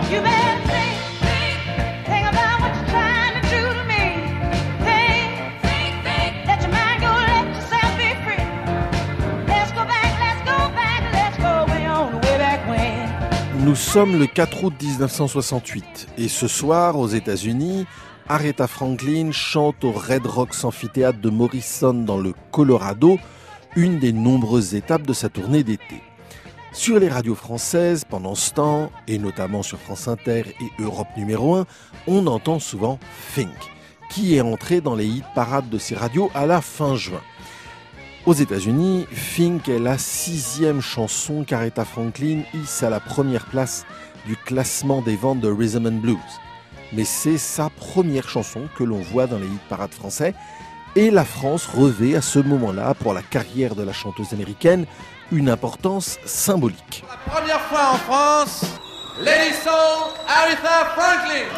You better think about what you're trying to do to me. Think, let your mind go, let yourself be free. Let's go way on the way back when. Nous sommes le 4 août 1968 et ce soir, aux États-Unis, Aretha Franklin chante au Red Rocks Amphithéâtre de Morrison dans le Colorado, une des nombreuses étapes de sa tournée d'été. Sur les radios françaises, pendant ce temps, et notamment sur France Inter et Europe numéro 1, on entend souvent Think, qui est entré dans les hit parades de ces radios à la fin juin. Aux États-Unis, Think est la 6e chanson qu'Aretha Franklin hisse à la première place du classement des ventes de Rhythm and Blues. Mais c'est sa première chanson que l'on voit dans les hit parades français et la France revêt à ce moment-là, pour la carrière de la chanteuse américaine, une importance symbolique. Pour la première fois en France, Lady Soul, Aretha Franklin.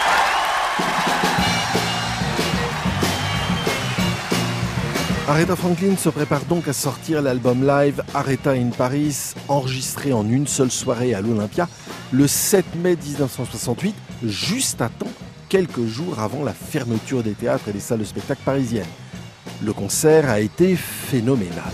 Aretha Franklin se prépare donc à sortir l'album live Aretha in Paris, enregistré en une seule soirée à l'Olympia, le 7 mai 1968, juste à temps, quelques jours avant la fermeture des théâtres et des salles de spectacle parisiennes. Le concert a été phénoménal.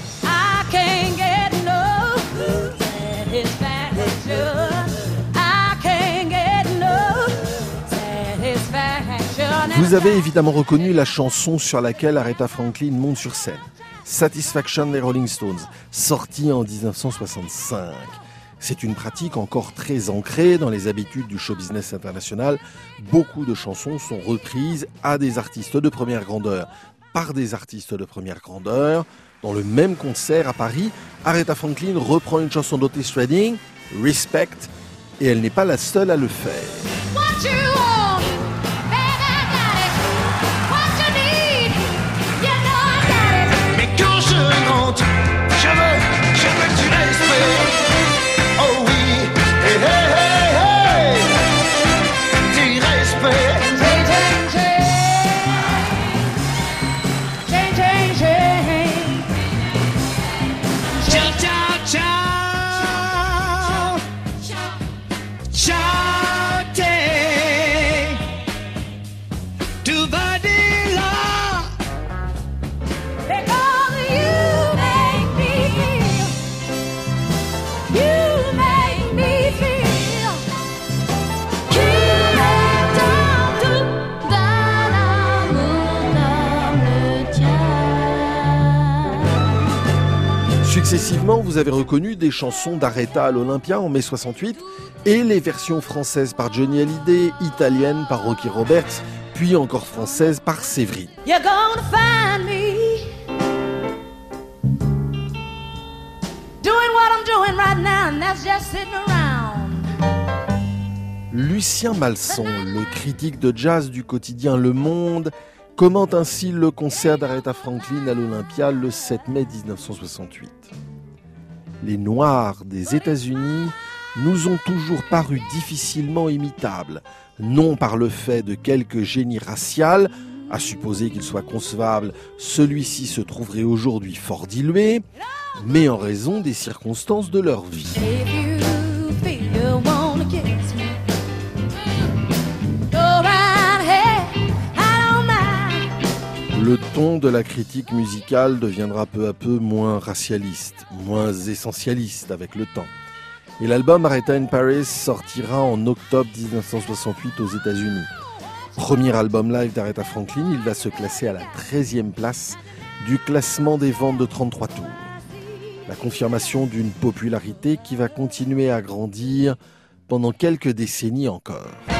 Vous avez évidemment reconnu la chanson sur laquelle Aretha Franklin monte sur scène, Satisfaction des Rolling Stones, sortie en 1965. C'est une pratique encore très ancrée dans les habitudes du show business international. Beaucoup de chansons sont reprises à des artistes de première grandeur, par des artistes de première grandeur. Dans le même concert à Paris, Aretha Franklin reprend une chanson d'Otis Redding, Respect, et elle n'est pas la seule à le faire. Successivement, vous avez reconnu des chansons d'Aretha à l'Olympia en mai 68 et les versions françaises par Johnny Hallyday, italiennes par Rocky Roberts, puis encore françaises par Séverine. You're gonna find me doing what I'm doing right now, and that's just sitting around. Lucien Malson, le critique de jazz du quotidien Le Monde, commente ainsi le concert d'Aretha Franklin à l'Olympia le 7 mai 1968. Les Noirs des États-Unis nous ont toujours paru difficilement imitables, non par le fait de quelque génie racial, à supposer qu'il soit concevable, celui-ci se trouverait aujourd'hui fort dilué, mais en raison des circonstances de leur vie. Le ton de la critique musicale deviendra peu à peu moins racialiste, moins essentialiste avec le temps. Et l'album Aretha in Paris sortira en octobre 1968 aux États-Unis. Premier album live d'Aretha Franklin, il va se classer à la 13e place du classement des ventes de 33 tours. La confirmation d'une popularité qui va continuer à grandir pendant quelques décennies encore.